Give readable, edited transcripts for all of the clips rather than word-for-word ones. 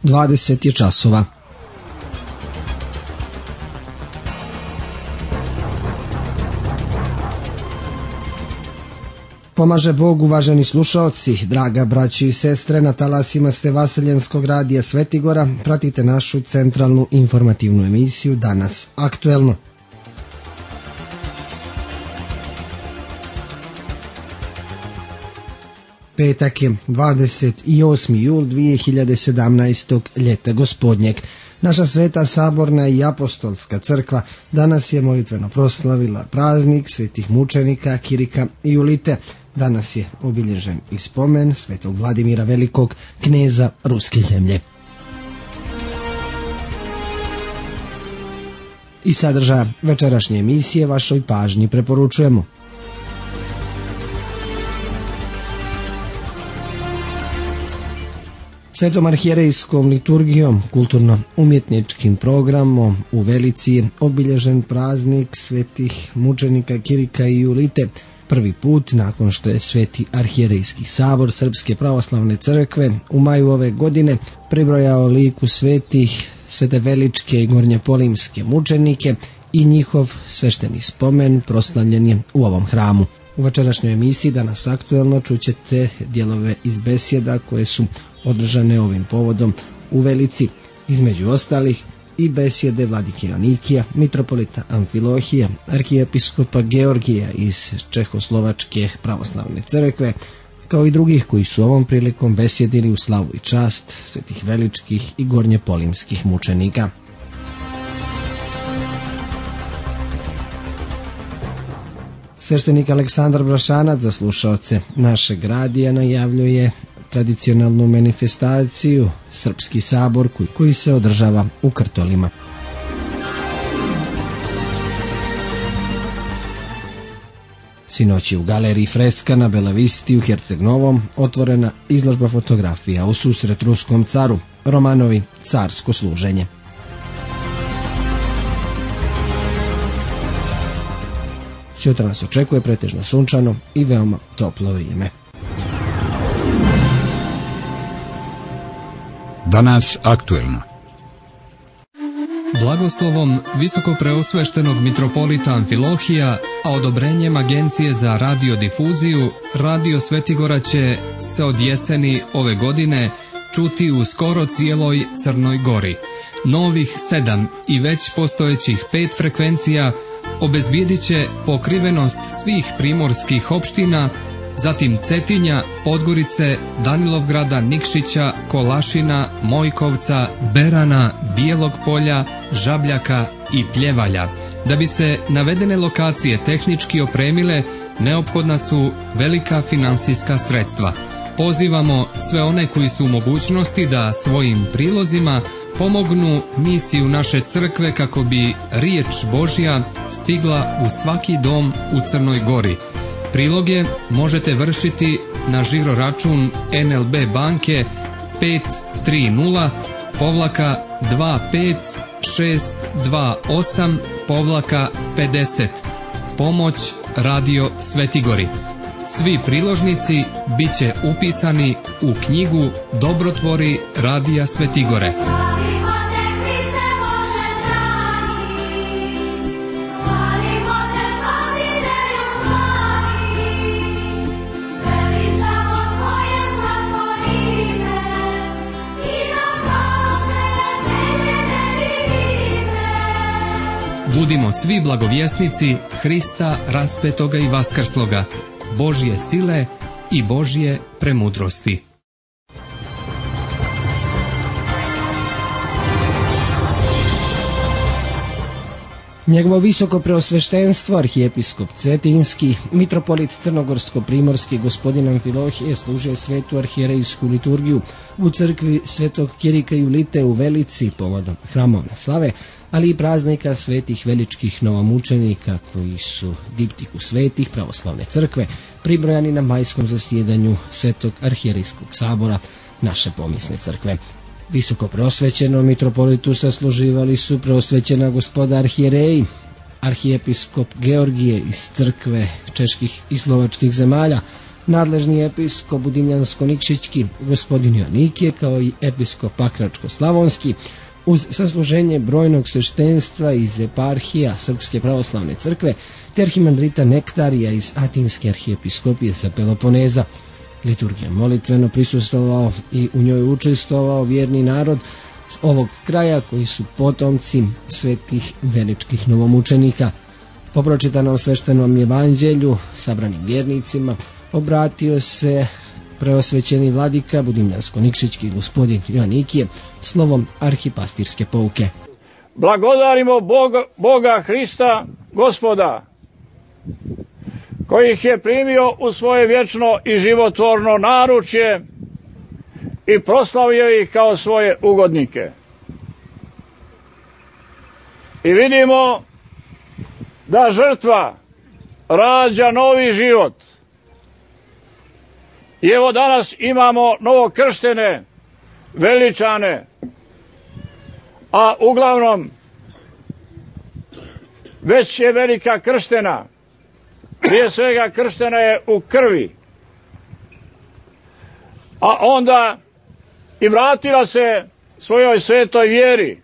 20 je časova. Pomaže Bog, uvaženi slušaoci, draga braći i sestre, na talasima ste Vaseljenskog radija Svetigora, pratite našu centralnu informativnu emisiju Danas aktuelno. Petak je 28. jul 2017. ljeta gospodnjeg. Naša sveta saborna i apostolska crkva danas je molitveno proslavila praznik svetih mučenika Kirika i Julite. Danas je obilježen i spomen svetog Vladimira Velikog, kneza ruske zemlje. I sadržaja večerašnje emisije vašoj pažnji preporučujemo. Svetom arhijerejskom liturgijom, kulturno-umjetničkim programom u Velici je obilježen praznik svetih mučenika Kirika i Julite. Prvi put nakon što je Sveti arhijerejski sabor Srpske pravoslavne crkve u maju ove godine pribrojao liku svetih Sveteveličke i Gornjepolimske mučenike i njihov svešteni spomen proslavljen je u ovom hramu. U večerašnjoj emisiji Danas aktuelno čućete dijelove iz besjeda koje su održane ovim povodom u Velici, između ostalih i besjede vladike Jonikija, mitropolita Amfilohija, arhijepiskopa Georgija iz Čehoslovačke pravoslavne crkve, kao i drugih koji su ovom prilikom besjedili u slavu i čast svetih veličkih i gornjepolimskih mučenika. Sveštenik Aleksandar Brašanac za slušaoce našeg radija najavljuje tradicionalnu manifestaciju Srpski sabor koji se održava u Krtolima. Sinoć je u galeriji Freska na Belavisti u Herceg Novom otvorena izložba fotografija u susret ruskom caru, romanovi Carsko služenje. Sutra nas očekuje pretežno sunčano i veoma toplo vrijeme. Danas aktuelno. Blagoslovom visokopreosveštenog mitropolita Amfilohija, a odobrenjem Agencije za radiodifuziju, Radio Svetigora će se od jeseni ove godine čuti u skoro cijeloj Crnoj Gori. Novih 7 i već postojećih 5 frekvencija obezbijedit će pokrivenost svih primorskih opština, zatim Cetinja, Podgorice, Danilovgrada, Nikšića, Kolašina, Mojkovca, Berana, Bijelog Polja, Žabljaka i Pljevalja. Da bi se navedene lokacije tehnički opremile, neophodna su velika finansijska sredstva. Pozivamo sve one koji su u mogućnosti da svojim prilozima pomognu misiju naše crkve kako bi riječ Božja stigla u svaki dom u Crnoj Gori. Priloge možete vršiti na žiro račun NLB banke 530-25628-50. Pomoć Radio Svetigori. Svi priložnici bit će upisani u knjigu Dobrotvori Radija Svetigore. Budimo svi blagovjesnici Hrista raspetoga i vaskrsloga, Božje sile i Božje premudrosti. Njegovo visoko preosveštenstvo, arhijepiskop Cetinski, mitropolit Crnogorsko-primorski gospodin Amfilohije služio svetu arhijerejsku liturgiju u crkvi svetog Kirika i Julite u Velici povodom hramovne slave, ali i praznika svetih veličkih novomučenika koji su diptiku svetih pravoslavne crkve pribrojani na majskom zasjedanju svetog arhijerejskog sabora naše pomisne crkve. Visoko preosvećenom mitropolitu sasluživali su preosvećena gospoda arhijereji, arhijepiskop Georgije iz crkve čeških i slovačkih zemalja, Nadležni episkop Budimljansko-Nikšićki gospodin Joannikije kao i episkop Pakračko-Slavonski uz sasluženje brojnog sveštenstva iz eparhija Srpske pravoslavne crkve te arhimandrita Nektarija iz Atinske arhijepiskopije sa Peloponeza. Liturgija molitveno prisustvovao i u njoj učestvovao vjerni narod ovog kraja koji su potomci svetih veličkih novomučenika. Po pročitanom sveštenom evanđelju sabranim vjernicima obratio se preosvećeni vladika Budimljansko-Nikšićki gospodin Joannikije slovom arhipastirske pouke. Blagodarimo Boga Hrista, Gospoda, koji ih je primio u svoje vječno i životvorno naručje i proslavio ih kao svoje ugodnike. I vidimo da žrtva rađa novi život. I evo danas imamo novokrštene, veličane, a uglavnom već je velika krštena. Prije svega krštena je u krvi, a onda i vratila se svojoj svetoj vjeri.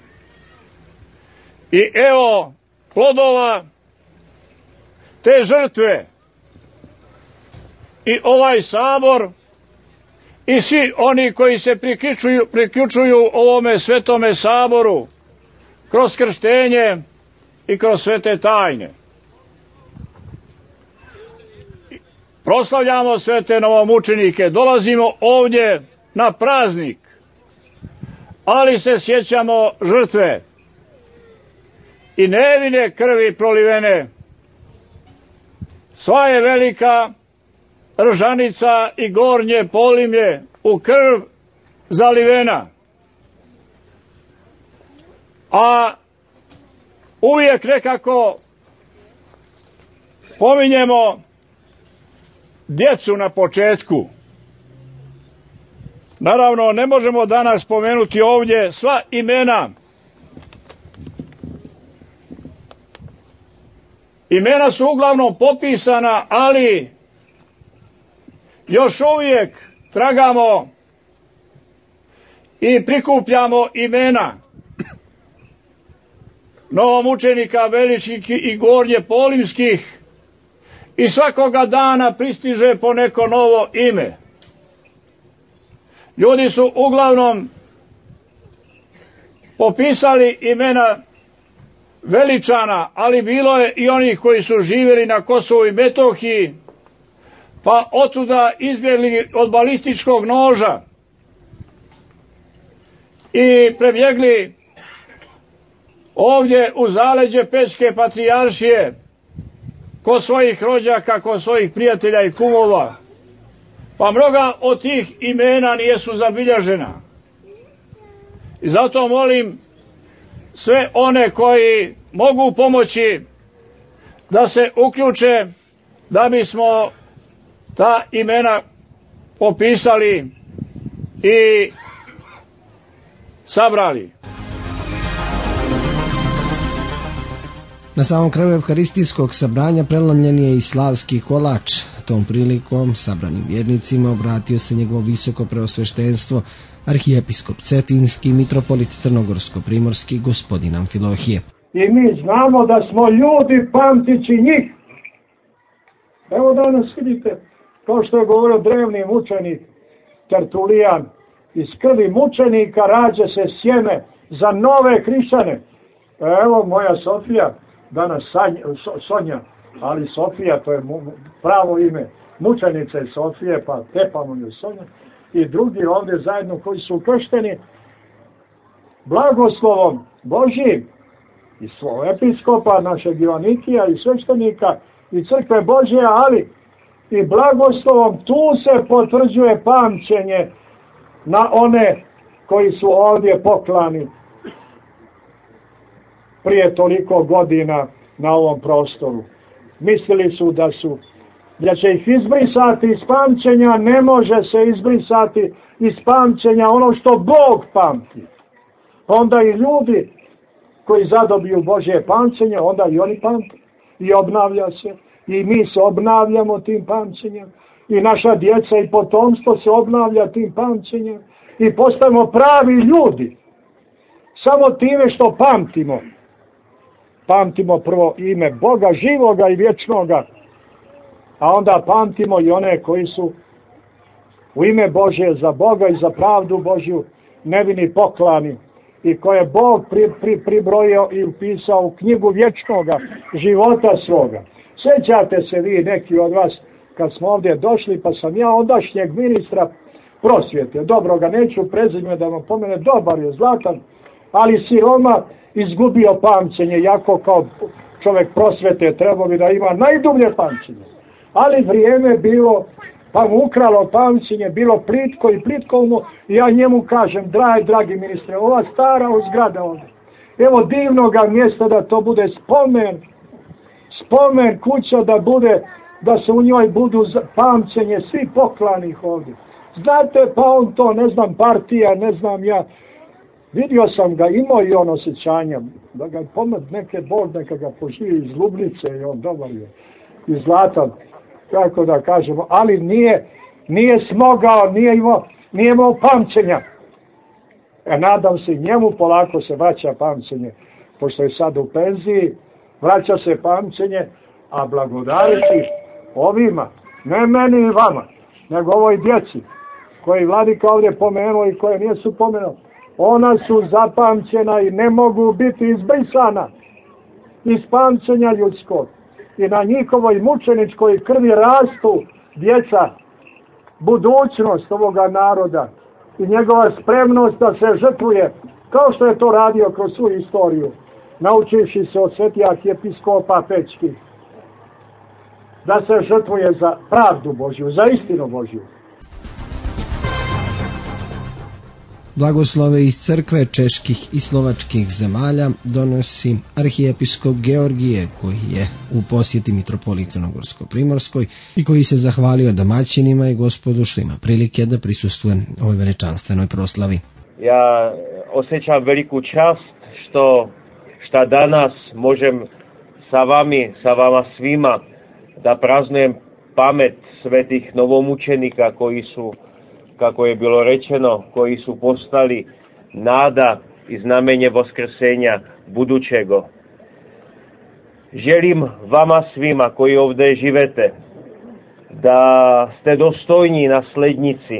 I evo plodova te žrtve i ovaj sabor i svi oni koji se priključuju ovome svetome saboru kroz krštenje i kroz svete tajne. Proslavljamo svete novomučenike, dolazimo ovdje na praznik, ali se sjećamo žrtve i nevine krvi prolivene. Sva je velika Ržanica i Gornje Polimlje u krv zalivena. A uvijek nekako pominjemo djecu na početku. Naravno, ne možemo danas spomenuti ovdje sva imena. Imena su uglavnom popisana, ali još uvijek tragamo i prikupljamo imena novomučenika veličkih i gornje polimskih i svakoga dana pristiže po neko novo ime. Ljudi su uglavnom popisali imena veličana, ali bilo je i onih koji su živjeli na Kosovu i Metohiji, pa otuda izbjegli od balističkog noža i prebjegli ovdje u zaleđe Pećke patrijaršije kod svojih rođaka, kod svojih prijatelja i kumova. Pa mnoga od tih imena nijesu zabilježena. I zato molim sve one koji mogu pomoći da se uključe da bismo ta imena popisali i sabrali. Na samom kraju evharistijskog sabranja prelomljen je i slavski kolač. Tom prilikom sabranim vjernicima obratio se njegovo visoko preosveštenstvo arhijepiskop Cetinski, mitropolit Crnogorsko-primorski, gospodin Amfilohije. I mi znamo da smo ljudi pamtići njih. Evo danas vidite, kao što je govorio drevni mučenik Tertulijan, iz krvi mučenika rađa se sjeme za nove hrišćane. Evo moja Sofija, danas Sonja, ali Sofija, to je pravo ime. Mučenica je Sofije, pa tepamo nju Sonja. I drugi ovdje zajedno koji su kršteni blagoslovom Božjim i svog episkopa, našeg Joannikija i sveštenika i crkve Božje, ali i blagoslovom tu se potvrđuje pamćenje na one koji su ovdje poklani prije toliko godina na ovom prostoru. Mislili su da će ih izbrisati iz pamćenja, ne može se izbrisati iz pamćenja ono što Bog pamti. Onda i ljudi koji zadobiju Božje pamćenje, onda i oni pamte i obnavlja se. I mi se obnavljamo tim pamćenjem i naša djeca i potomstvo se obnavlja tim pamćenjem i postajemo pravi ljudi. Samo time što pamtimo. Pamtimo prvo ime Boga živoga i vječnoga, a onda pamtimo i one koji su u ime Božje za Boga i za pravdu Božju nevini poklani i koje Bog pribrojio i upisao u knjigu vječnoga života svoga. Sjećate se vi neki od vas kad smo ovdje došli, pa sam ja ondašnjeg ministra prosvjete, dobro ga neću prezime da vam pomene, dobar je, zlatan, ali siroma izgubio pamćenje, jako kao čovjek prosvjete trebao bi da ima najdublje pamćenje. Ali vrijeme bilo, pa mu ukralo pamćenje, bilo plitko i plitkovno, i ja njemu kažem, dragi ministre, ova stara zgrada ovdje, evo divnoga mjesta da to bude spomen kuća da bude, da se u njoj budu pamćenje svi poklanih ovdje. Znate, pa on to, ne znam, partija, ne znam ja, vidio sam ga, imao i on osjećanja, da ga pomed neke Bog, neka ga poživi iz Lubnice i on dobar je, iz Zlatan, kako da kažemo, ali nije smogao, nije imao pamćenja. Nadam se, njemu polako se vraća pamćenje, pošto je sad u penziji, vraća se pamćenje, a blagodariti ovima, ne meni i vama, nego ovoj djeci, koji vladika ovdje pomenuo i koje nisu pomenuo, ona su zapamćena i ne mogu biti izbrisana iz pamćenja ljudskog. I na njihovoj mučeničkoj krvi rastu djeca, budućnost ovoga naroda i njegova spremnost da se žrtvuje, kao što je to radio kroz svu istoriju, naučivši se od svetijih episkopa pečkih, da se žrtvuje za pravdu Božju, za istinu Božju. Blagoslove iz crkve čeških i slovačkih zemalja donosi arhijepiskop Georgije, koji je u posjeti mitropoliji Crnogorsko-Primorskoj i koji se zahvalio domaćinima i Gospodu što ima prilike da prisustvuje ovoj veličanstvenoj proslavi. Ja osjećam veliku čast što danas možem sa vama svima da praznujem pamet svetih novomučenika koji su, kako je bilo rečeno, koji su postali nada i znamenje vaskrsenja budućego. Želim vama svima koji ovdje živete da ste dostojni naslednici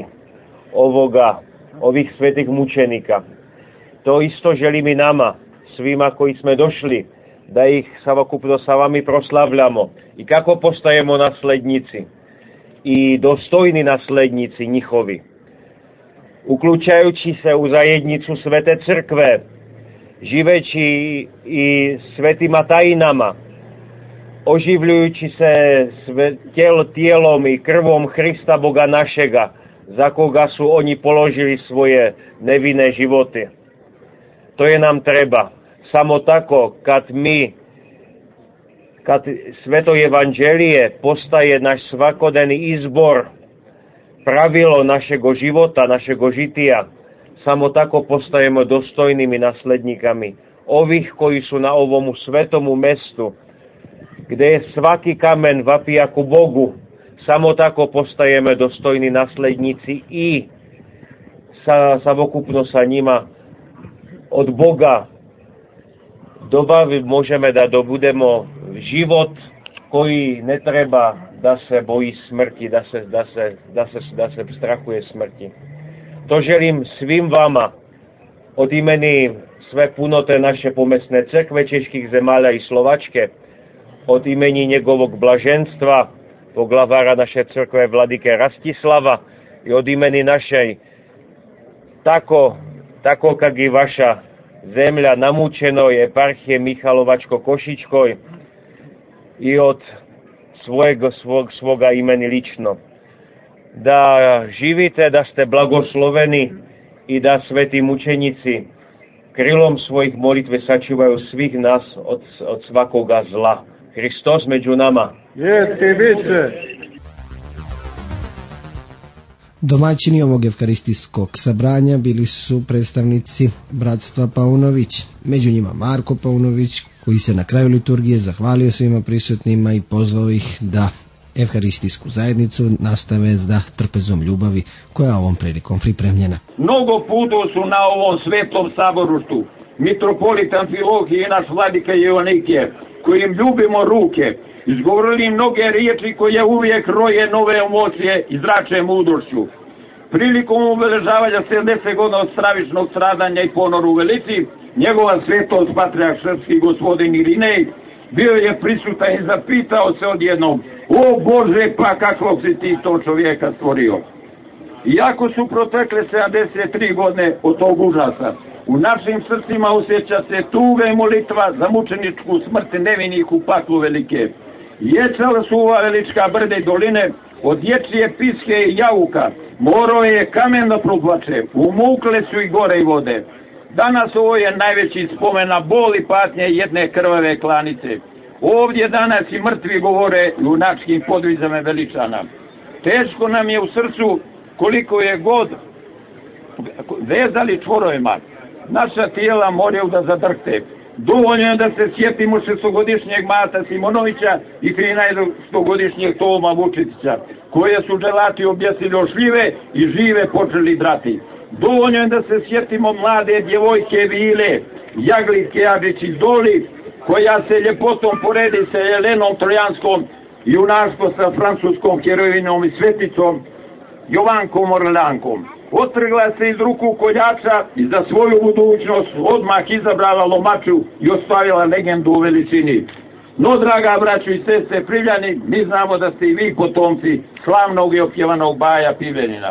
ovih svetih mučenika. To isto želim i nama, svima koji smo došli, da ih savokupno sa vami proslavljamo. I kako postajemo naslednici i dostojni naslednici njihovi, uključajući se u zajednicu Svete crkve, živeći i svetima tajinama, oživljujući se tijelom i krvom Hrista Boga našega, za koga su oni položili svoje nevine živote. To je nam treba. Samo tako kad sveto evanđelije postaje naš svakodnevni izbor, pravilo našega života, našega žitija, samo tako postajemo dostojnimi naslednikami ovih koji su na ovom svetomu mestu, gdje je svaki kamen vapija ku Bogu. Samo tako postajemo dostojni naslednici i savokupno sa njima od Boga možemo da dobudemo život koji ne treba da se boji smrti, da se strahuje smrti. To želim svim vama od imeni sve punote naše pomesne crkve čeških zemalja i Slovačke, od imeni njegovog blaženstva, poglavara naše crkve vladike Rastislava i od imeni našej tako kak i vaša zemlja namučenoj eparhije Mihalovačko-Košičkoj i od svoga imeni lično. Da živite, da ste blagosloveni i da sveti mučenici krilom svojih molitve sačuvaju svih nas od svakoga zla. Hristos među nama. Jeste vice. Domaćini ovog evkaristijskog sabranja bili su predstavnici bratstva Paunović, među njima Marko Paunović, koji se na kraju liturgije zahvalio svima prisutnima i pozvao ih da evharistijsku zajednicu nastave zda trpezom ljubavi koja je ovom prilikom pripremljena. Mnogo puta su na ovom svetom saborištu mitropolit Amfilohije i naš vladika Joanikije, kojim ljubimo ruke, izgovorili mnoge riječi koje uvijek roje nove emocije i zrače mudrošću. Prilikom obeležavanja 70 godina od stravičnog stradanja i ponoru u Velici, njegova svetost patrijarh srpski gospodin Irinej bio je prisutan i zapitao se odjednom: o Bože, pa kakvog si ti to čovjeka stvorio? Iako su protekle 73 godine od tog užasa, u našim srcima osjeća se tuga i molitva za mučeničku smrt nevinih u paklu velike. Ječala su ova velička brde i doline, od dječje piske i javuka, morao je kamen da proplače, umukle su i gore i vode. Danas ovo je najveći spomen na bol i patnje jedne krvave klanice. Ovdje danas i mrtvi govore junačkim podvizama veličana. Teško nam je u srcu koliko je god vezali čvorovima. Naša tijela moraju da zadrhte. Dovoljno je da se sjetimo 6-godišnjeg Mata Simonovića i 13-godišnjeg Toma Vučića, koje su dželati objesili o šljive i žive počeli drati. Dovoljno je da se sjetimo mlade djevojke Vile, Jaglinke Adžić iz Doli, koja se ljepotom poredi sa Jelenom Trojanskom i junaštvo sa francuskom heroinom i sveticom Jovankom Orleankom. Otrgla se iz ruku koljača i za svoju budućnost odmah izabrala lomaču i ostavila legendu u veličini. No, draga braćo i sestre Privljani, mi znamo da ste i vi potomci slavnog i opjevanog Baja Pivenina.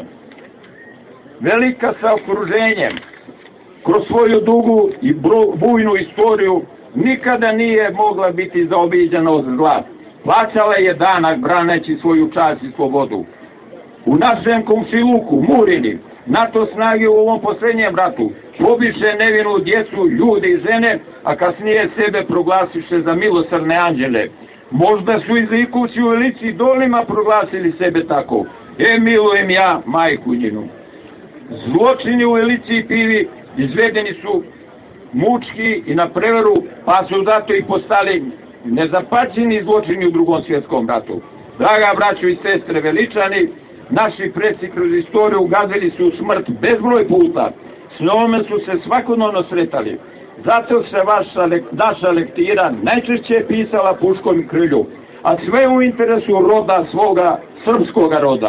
Velika sa okruženjem, kroz svoju dugu i bujnu istoriju, nikada nije mogla biti zaobiđena od zla. Plaćala je danak braneći svoju čast i slobodu. U našem komšiluku, Murini, NATO snage u ovom posljednjem ratu pobiše nevinu djecu, ljude i žene, a kasnije sebe proglasiše za milosrdne anđele. Možda su i zikusi u Velici Dolima proglasili sebe tako. Milujem ja majku njenu. Zločini u Velici i Pivi izvedeni su mučki i na prevaru, pa su zato i postali nezapaćeni zločini u Drugom svjetskom ratu. Draga braćo i sestre veličani, naši preci kroz istoriju ugazili su smrt bezbroj puta. S njome su se svakodnevno sretali. Zato se naša lektira najčešće pisala puškom i krilju, a sve u interesu roda svoga, srpskoga roda.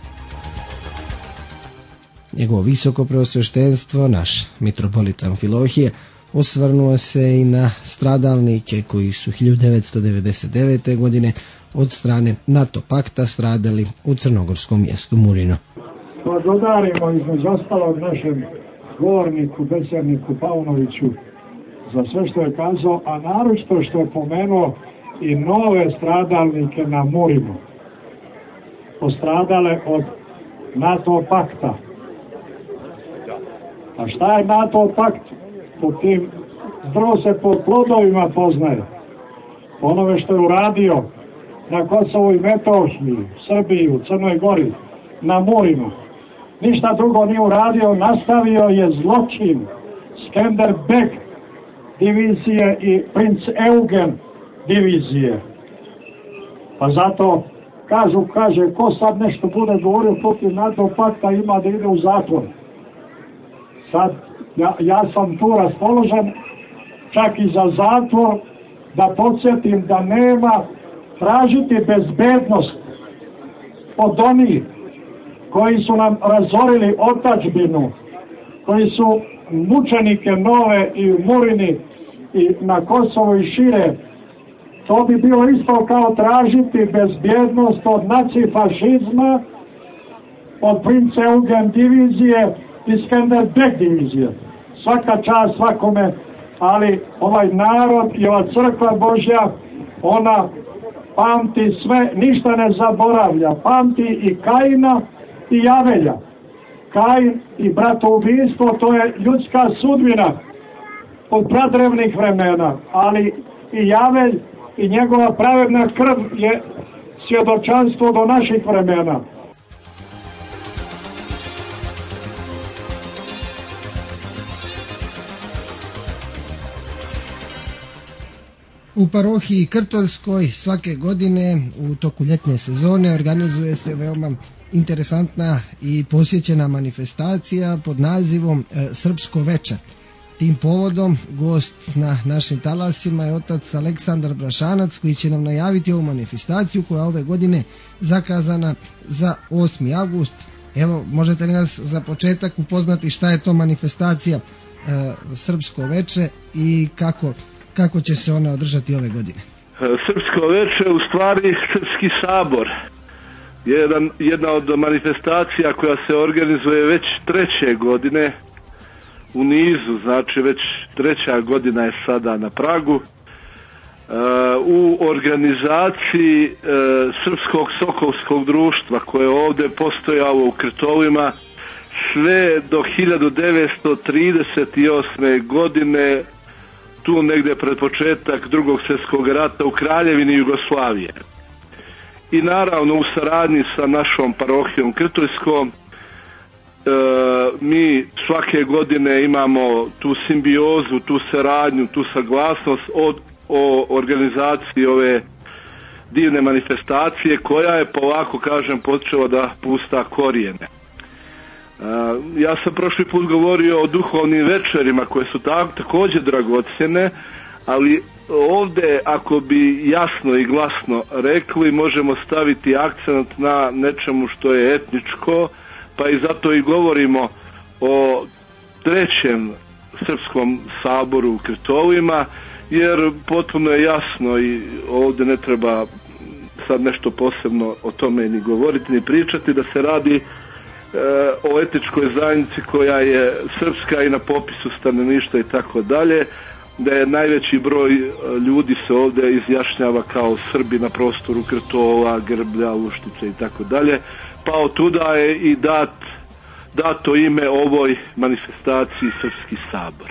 Njegovo visoko preosveštenstvo, naš mitropolit Amfilohije, osvrnuo se i na stradalnike koji su 1999. godine od strane NATO pakta stradali u crnogorskom mjestu Murino. Blagodarimo između ostalog našem govorniku, besedniku Paunoviću za sve što je kazao, a naročito što je pomenuo i nove stradalnike na Murinu, postradale od NATO pakta. A šta je NATO pakt? Po tim zdro se po plodovima poznaje. Onome što je uradio na Kosovu i Metohiji, Srbiji, u Crnoj Gori, na Murinu. Ništa drugo nije uradio, nastavio je zločin Skenderbeg divizije i Princ Eugen divizije. Pa zato kaže, ko sad nešto bude govorio protiv NATO pakta ima da ide u zatvor. Sad, ja sam tu raspoložen čak i za zatvor, da podsjetim da nema tražiti bezbednost od onih koji su nam razorili otadžbinu, koji su mučenike nove i u Murini i na Kosovo i šire. To bi bilo isto kao tražiti bezbjednost od nacifašizma, od Princ Eugen divizije i Skenderbeg divizije. Svaka čast svakome, ali ovaj narod i ova crkva Božja, ona pamti sve, ništa ne zaboravlja. Pamti i Kaina i Javelja. Kain i bratoubistvo, to je ljudska sudbina od pradrevnih vremena, ali i Javelj i njegova pravedna krv je svjedočanstvo do naših vremena. U parohiji Krtoljskoj svake godine u toku ljetne sezone organizuje se veoma interesantna i posjećena manifestacija pod nazivom Srpsko veče. Tim povodom gost na našim talasima je otac Aleksandar Brašanac koji će nam najaviti ovu manifestaciju koja ove godine zakazana za 8. avgust. Evo, možete li nas za početak upoznati šta je to manifestacija Srpsko veče i kako će se ona održati ove godine? Srpsko veče u stvari Srpski sabor. Jedna od manifestacija koja se organizuje već 3. godine u nizu, znači već 3. godina je sada na pragu. U organizaciji Srpskog sokolskog društva koje je ovdje postojalo u Krtovima sve do 1938. godine, tu negdje pred početak Drugog svjetskog rata u Kraljevini Jugoslavije. I naravno u saradnji sa našom parohijom Krtoljskom mi svake godine imamo tu simbiozu, tu saradnju, tu saglasnost o organizaciji ove divne manifestacije koja je polako, kažem, počela da pusta korijene. Ja sam prošli put govorio o duhovnim večerima koje su također dragocjene, ali ovdje ako bi jasno i glasno rekli možemo staviti akcent na nečemu što je etničko, pa i zato i govorimo o 3. Srpskom saboru u Krtovima, jer potpuno je jasno i ovdje ne treba sad nešto posebno o tome ni govoriti ni pričati da se radi o etničkoj zajednici koja je srpska i na popisu stanovništva i tako dalje, da je najveći broj ljudi se ovdje izjašnjava kao Srbi na prostoru Krtova, Grblja, Uštice i tako dalje, pa otuda je i dato ime ovoj manifestaciji Srpski sabor.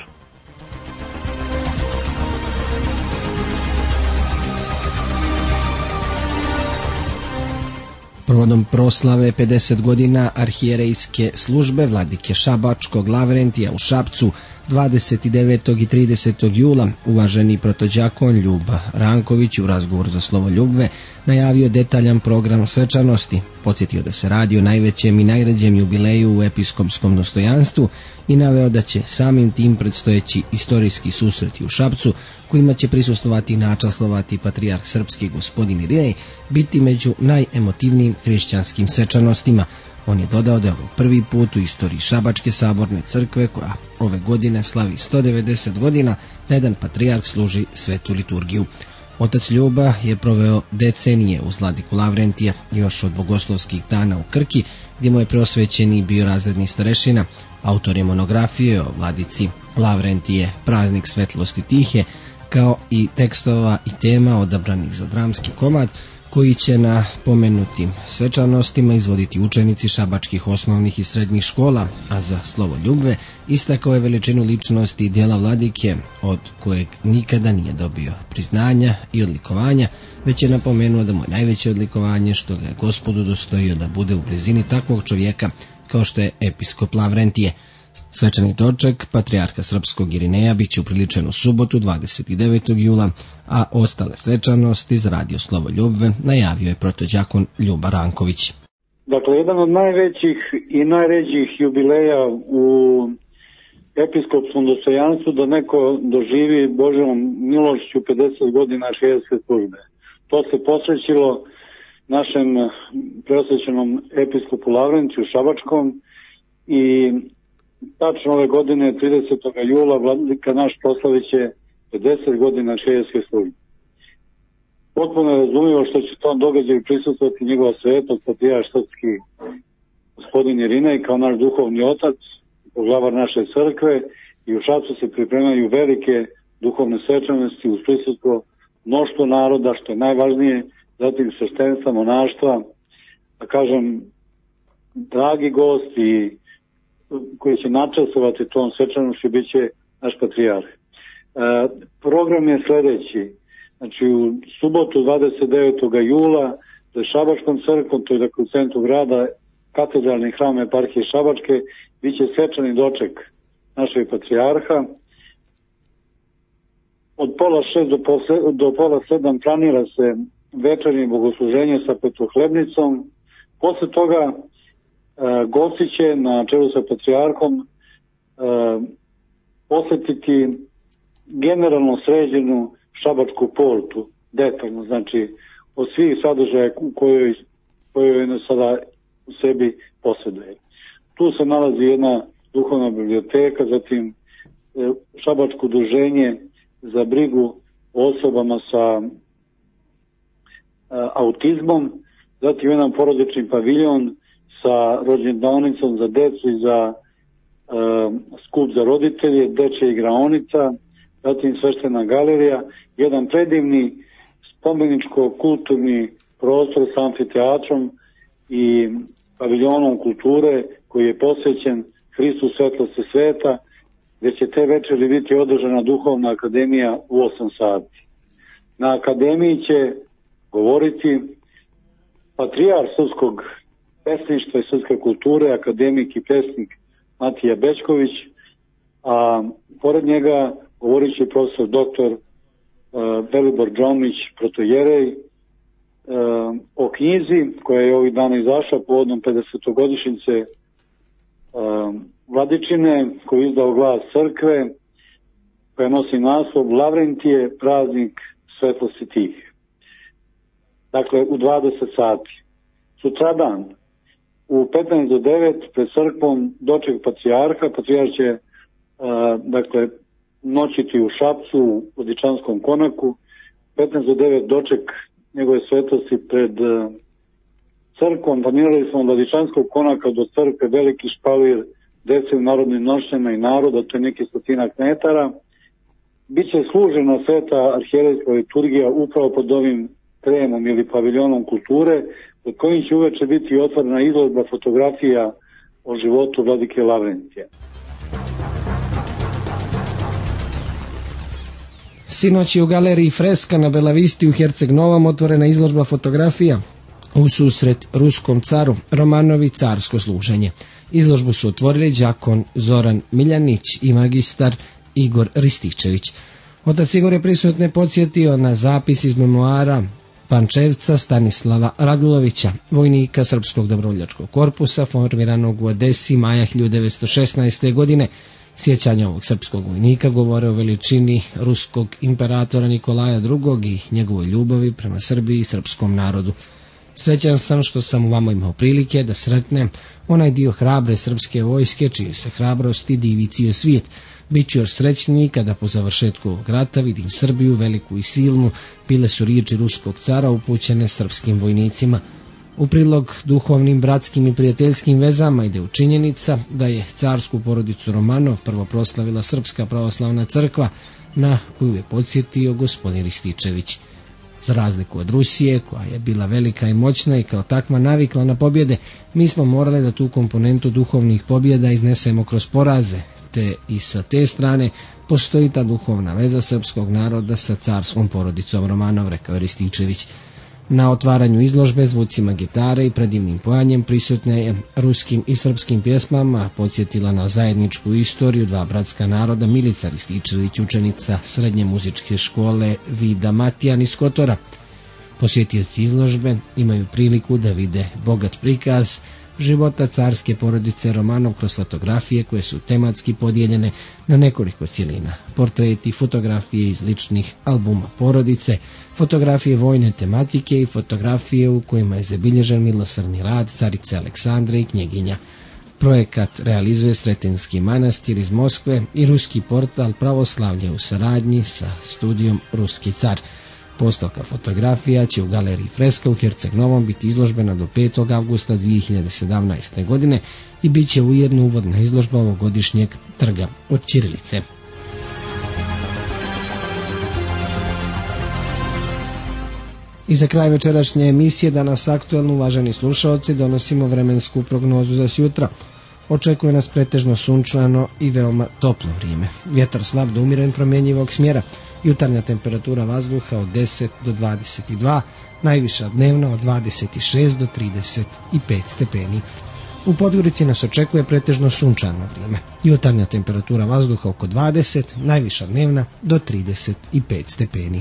Povodom proslave 50 godina arhijerejske službe vladike Šabačkog Lavrentija u Šapcu 29. i 30. jula uvaženi protođakon Ljuba Ranković u razgovoru za Slovo Ljubve najavio detaljan program svečanosti, podsjetio da se radi o najvećem i najređem jubileju u episkopskom dostojanstvu i naveo da će samim tim predstojeći istorijski susreti u Šapcu, kojima će prisustvovati i načaslovati patrijarh srpski gospodin Irinej, biti među najemotivnijim hrišćanskim svečanostima. On je dodao da je ovo prvi put u istoriji Šabačke saborne crkve koja ove godine slavi 190 godina da jedan patrijarh služi svetu liturgiju. Otac Ljuba je proveo decenije uz vladiku Lavrentija još od bogoslovskih dana u Krki, gdje mu je preosvećeni bio razredni starešina. Autor je monografije o vladici Lavrentije, praznik svetlosti tihe, kao i tekstova i tema odabranih za dramski komad, koji će na pomenutim svečanostima izvoditi učenici šabačkih osnovnih i srednjih škola, a za Slovo Ljubve istakao je veličinu ličnosti i djela vladike, od kojeg nikada nije dobio priznanja i odlikovanja, već je napomenuo da mu je najveće odlikovanje što ga je Gospodu dostojio da bude u blizini takvog čovjeka kao što je episkop Lavrentije. Svečani doček patrijarha srpskog Irineja bit će upriličen u subotu 29. jula, a ostale svečanosti za radio Slovo Ljubve najavio je protođakon Ljuba Ranković. Dakle, jedan od najvećih i najređih jubileja u episkopskom dostojanstvu da neko doživi Božjom milošću 50 godina arhijerejske službe. To se posvećilo našem preosvećenom episkopu Lavrentiju Šabačkom i tačno ove godine 30. jula vladika naš proslavit će 50 godina arhijerejske službe. Potpuno je razumljivo što će tom događaju prisustvovati njegova svetost patrijarh srpski gospodin Irinej kao naš duhovni otac, poglavar naše crkve, i u Šapcu se pripremaju velike duhovne svečanosti uz prisustvo mnoštvo naroda, što je najvažnije, zatim sveštenstva, monaštva, da kažem, dragi gosti koji će načastovati tom svečanošću bit će naš patrijarh. Program je sljedeći. Znači u subotu 29. jula za Šabačkom crkvom, to je dakle u centru grada, katedralni hram eparhije Šabačke, bit će svečani doček našeg patrijarha. od 5:30 do 6:30 planira se večernje bogosluženje sa petohlebnicom. Posle toga gosti će na čelu sa patrijarhom posetiti generalno sređenu šabačku portu, detaljno, znači od svih sadržaja koju sada u sebi posjeduje. Tu se nalazi jedna duhovna biblioteka, zatim šabačko udruženje za brigu o osobama sa autizmom, zatim jedan porodični paviljon sa rođendaonicom za decu i za skup za roditelje, dečja igraonica, zatim sveštena galerija, jedan predivni spomeničko-kulturni prostor sa amfiteatrom i paviljonom kulture koji je posvećen Hristu svetlosti sveta, gdje će te večeri biti održana duhovna akademija u 8 sati. Na akademiji će govoriti patrijar srpskog pesništva i srpske kulture, akademik i pesnik Matija Bećković, a pored njega govorit će profesor doktor Velibor Đomić, protojerej, o knjizi koja je ovih dana izašla povodom 50-godišnjice Vladičine, koju je izdao Glas crkve, koja nosi naslov Lavrentije, praznik svetlosti tih. Dakle, u 20 sati. Sutradan, u 15 do 9, pred crkvom doček patrijarha. Patrijarh će dakle, noćiti u Šapcu, u Vladičanskom konaku. 15 do 9 doček njegove svetlosti pred crkvom. Planirali smo od Vladičanskog konaka do crkve veliki špalir dece u narodnim nošnjama i naroda, to je neki 100 metara. Biće služena sveta arhijerejska liturgija upravo pod ovim kremom ili paviljonom kulture, pod kojim će uveče biti otvorena izložba fotografija o životu vladike Lavrentija. Sinoć je u galeriji Freska na Belavisti u Herceg Novom otvorena izložba fotografija u susret ruskom caru Romanovi carsko služenje. Izložbu su otvorili đakon Zoran Miljanić i magistar Igor Rističević. Otac Igor je prisutne podsjetio na zapis iz memoara Pančevca Stanislava Radulovića, vojnika Srpskog dobrovoljačkog korpusa formiranog u Odesi maja 1916. godine. Sjećanja ovog srpskog vojnika govore o veličini ruskog imperatora Nikolaja II. I njegovoj ljubavi prema Srbiji i srpskom narodu. Srećan sam što sam u vama imao prilike da sretnem onaj dio hrabre srpske vojske čije se hrabrosti divi cijel svijet. Biću još srećniji kada po završetku ovog rata vidim Srbiju veliku i silnu, bile su riječi ruskog cara upućene srpskim vojnicima. U prilog duhovnim, bratskim i prijateljskim vezama ide u činjenica da je carsku porodicu Romanov prvo proslavila Srpska pravoslavna crkva, na koju je podsjetio gospodin Rističević. Za razliku od Rusije, koja je bila velika i moćna i kao takva navikla na pobjede, mi smo morali da tu komponentu duhovnih pobjeda iznesemo kroz poraze, te i sa te strane postoji ta duhovna veza srpskog naroda sa carskom porodicom Romanov, rekao je Rističević. Na otvaranju izložbe zvucima gitare i predivnim pojanjem prisutna je ruskim i srpskim pjesmama, podsjetila na zajedničku istoriju dva bratska naroda Milica Rističević, učenica srednje muzičke škole Vida Matijan iz Kotora. Posjetioci izložbe imaju priliku da vide bogat prikaz života carske porodice Romanov kroz fotografije koje su tematski podijeljene na nekoliko cjelina. Portreti, fotografije iz ličnih albuma porodice, fotografije vojne tematike i fotografije u kojima je zabilježen milosrdni rad carice Aleksandre i knjeginja. Projekat realizuje Sretenski manastir iz Moskve i ruski portal Pravoslavlje u saradnji sa studijom Ruski car. Postavka fotografija će u galeriji Freska u Herceg Novom biti izložbena do 5. avgusta 2017. godine i bit će ujedno uvodna izložba ovogodišnjeg trga od ćirilice. I za kraj večerašnje emisije, danas aktuelno, uvaženi slušaoci, donosimo vremensku prognozu za sjutra. Očekuje nas pretežno sunčano i veoma toplo vrijeme. Vjetar slab do umiren promjenjivog smjera. Jutarnja temperatura vazduha od 10 do 22, najviša dnevna od 26 do 35 stepeni. U Podgorici nas očekuje pretežno sunčano vrijeme. Jutarnja temperatura vazduha oko 20, najviša dnevna do 35 stepeni.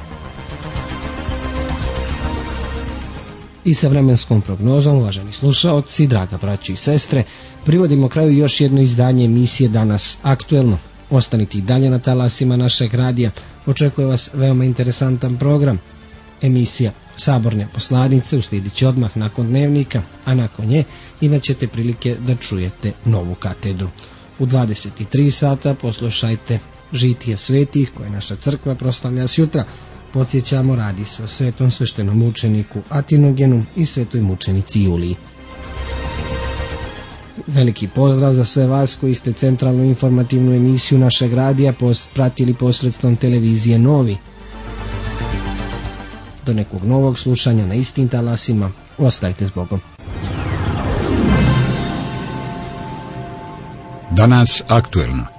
I sa vremenskom prognozom, uvaženi slušaoci, draga braćo i sestre, privodimo kraju još jedno izdanje emisije Danas aktuelno. Ostanite i dalje na talasima našeg radija. Očekuje vas veoma interesantan program. Emisija Saborne poslanice uslijedit će odmah nakon dnevnika, a nakon nje imat ćete prilike da čujete novu katedru. U 23 sata poslušajte Žitije svetih koje naša crkva proslavlja sjutra. Podsjećamo, radi se o svetom sveštenom mučeniku Atinogenu i svetoj mučenici Juliji. Veliki pozdrav za sve vas koji ste centralnu informativnu emisiju našeg radija pratili posredstvom televizije Novi. Do nekog novog slušanja na istim talasima, ostajte s Bogom. Danas aktuelno.